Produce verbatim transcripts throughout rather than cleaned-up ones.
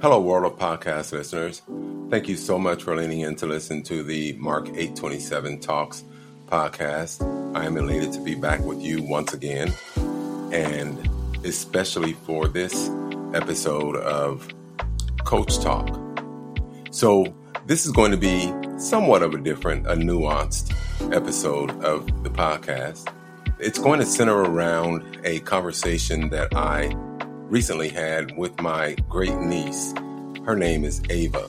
Hello, world of podcast listeners. Thank you so much for leaning in to listen to the Mark eight twenty-seven Talks podcast. I am elated to be back with you once again, and especially for this episode of Coach Talk. So this is going to be somewhat of a different, a nuanced episode of the podcast. It's going to center around a conversation that I recently had with my great niece. Her name is Ava.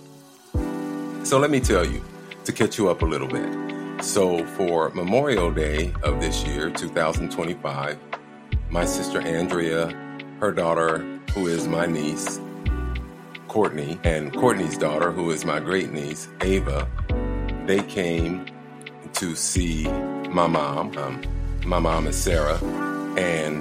So let me tell you, to catch you up a little bit. So for Memorial Day of this year, two thousand twenty-five, my sister Andrea, her daughter, who is my niece, Courtney, and Courtney's daughter, who is my great niece, Ava, they came to see my mom. Um, my mom is Sarah, and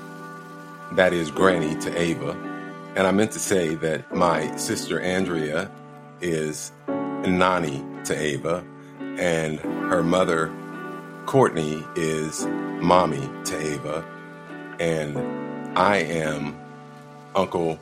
that is Granny to Ava. And I meant to say that my sister Andrea is Nani to Ava, and her mother, Courtney, is Mommy to Ava, and I am Uncle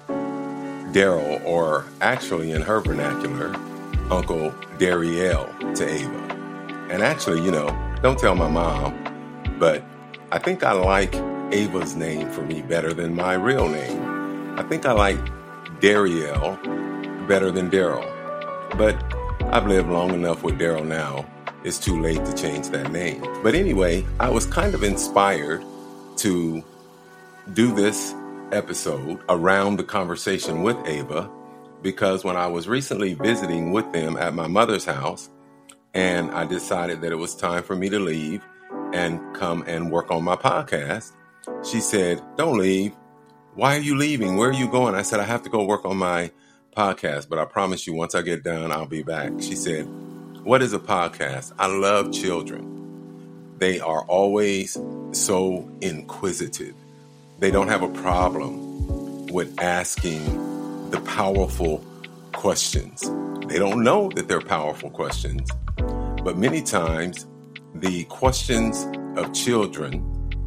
Daryl, or actually in her vernacular, Uncle Dariel to Ava. And actually, you know, don't tell my mom, but I think I like Ava's name for me better than my real name. I think I like Dariel better than Daryl. But I've lived long enough with Daryl now. It's too late to change that name. But anyway, I was kind of inspired to do this episode around the conversation with Ava because when I was recently visiting with them at my mother's house, and I decided that it was time for me to leave and come and work on my podcast, she said, "Don't leave. Why are you leaving? Where are you going?" I said, "I have to go work on my podcast, but I promise you once I get done, I'll be back." She said, "What is a podcast?" I love children. They are always so inquisitive. They don't have a problem with asking the powerful questions. They don't know that they're powerful questions, but many times the questions of children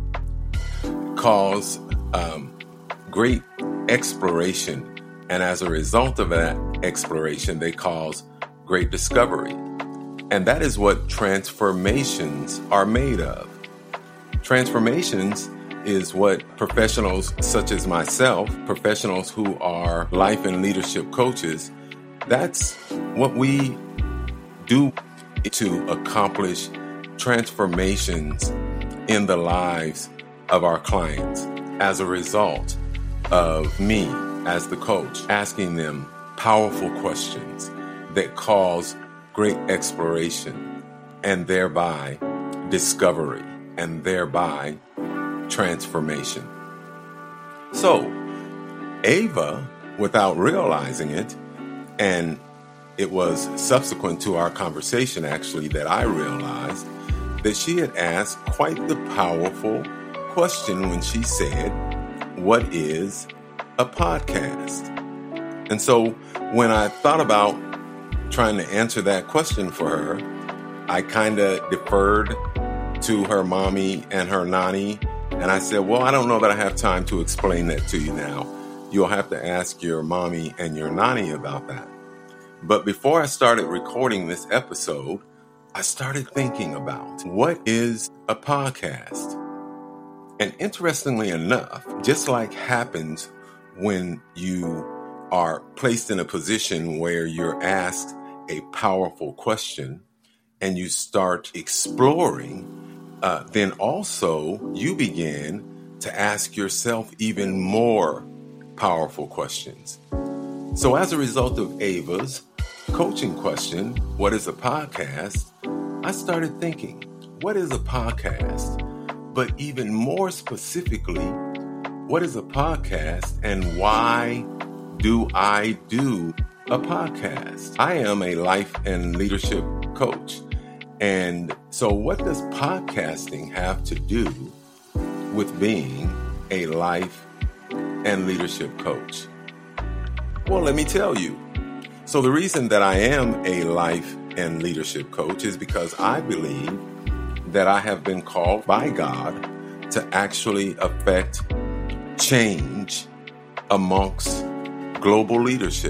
cause um, great exploration. And as a result of that exploration, they cause great discovery. And that is what transformations are made of. Transformations is what professionals such as myself, professionals who are life and leadership coaches, that's what we do to accomplish transformations in the lives of our clients as a result of me as the coach asking them powerful questions that cause great exploration and thereby discovery and thereby transformation. So Ava, without realizing it, and it was subsequent to our conversation actually that I realized that she had asked quite the powerful question when she said, "What is a podcast?" And so when I thought about trying to answer that question for her, I kind of deferred to her mommy and her nanny. And I said, well, I don't know that I have time to explain that to you now. You'll have to ask your mommy and your nanny about that. But before I started recording this episode, I started thinking about what is a podcast? And interestingly enough, just like happens when you are placed in a position where you're asked a powerful question and you start exploring, uh, then also you begin to ask yourself even more powerful questions. So as a result of Ava's coaching question, what is a podcast? I started thinking, what is a podcast? But even more specifically, what is a podcast and why do I do a podcast? I am a life and leadership coach. And so what does podcasting have to do with being a life and leadership coach? Well, let me tell you. So the reason that I am a life and leadership coach is because I believe that I have been called by God to actually affect change amongst global leadership.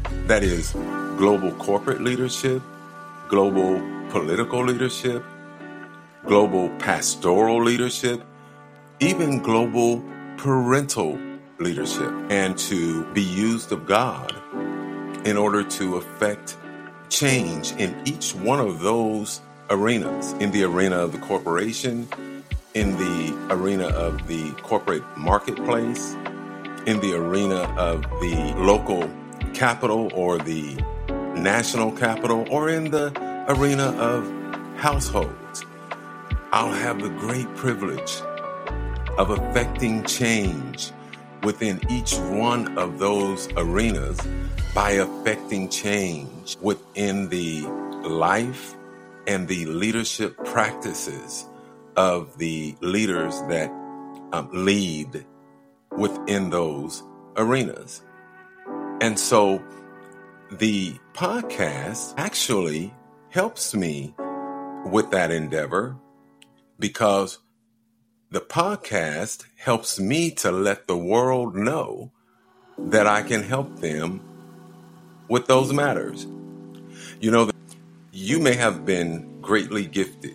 That is global corporate leadership, global political leadership, global pastoral leadership, even global parental leadership, and to be used of God in order to affect change in each one of those arenas, in the arena of the corporation, in the arena of the corporate marketplace, in the arena of the local capital or the national capital, or in the arena of households. I'll have the great privilege of affecting change within each one of those arenas by affecting change within the life and the leadership practices of the leaders that um, lead within those arenas. And so the podcast actually helps me with that endeavor, because the podcast helps me to let the world know that I can help them with those matters. You know, you may have been greatly gifted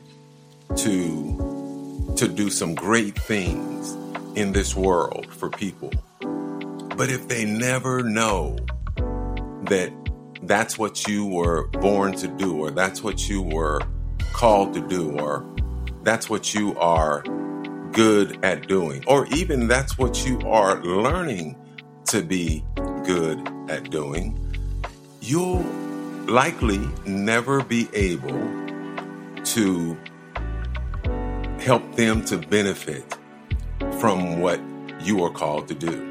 to, to do some great things in this world for people. But if they never know that that's what you were born to do, or that's what you were called to do, or that's what you are good at doing, or even that's what you are learning to be good at doing, you'll likely never be able to help them to benefit from what you are called to do.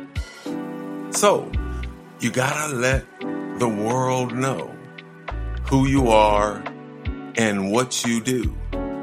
So you gotta let the world know who you are and what you do,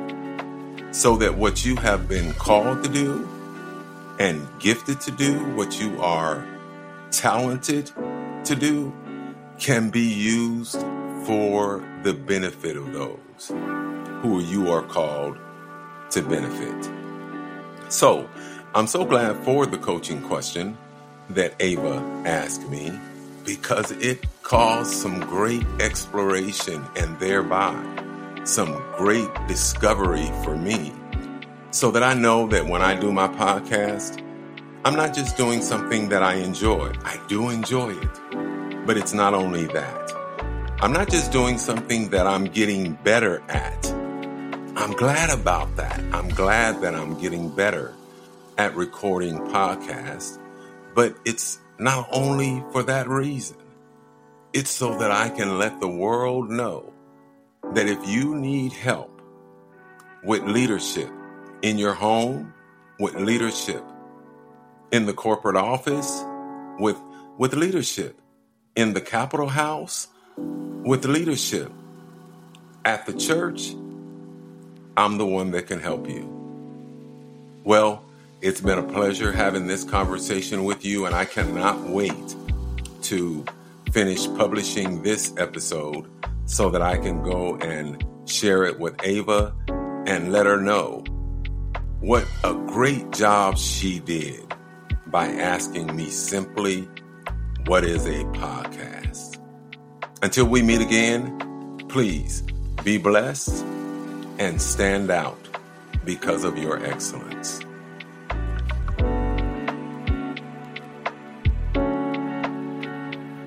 so that what you have been called to do and gifted to do, what you are talented to do, can be used for the benefit of those who you are called to benefit. So I'm so glad for the coaching question that Ava asked me, because it caused some great exploration and thereby some great discovery for me, so that I know that when I do my podcast, I'm not just doing something that I enjoy. I do enjoy it, but it's not only that. I'm not just doing something that I'm getting better at. I'm glad about that. I'm glad that I'm getting better at recording podcasts, but it's not only for that reason. It's so that I can let the world know that if you need help with leadership in your home, with leadership in the corporate office, with, with leadership in the Capitol House, with leadership at the church, I'm the one that can help you. Well, it's been a pleasure having this conversation with you, and I cannot wait to finish publishing this episode so that I can go and share it with Ava and let her know what a great job she did by asking me simply, what is a podcast? Until we meet again, please be blessed and stand out because of your excellence.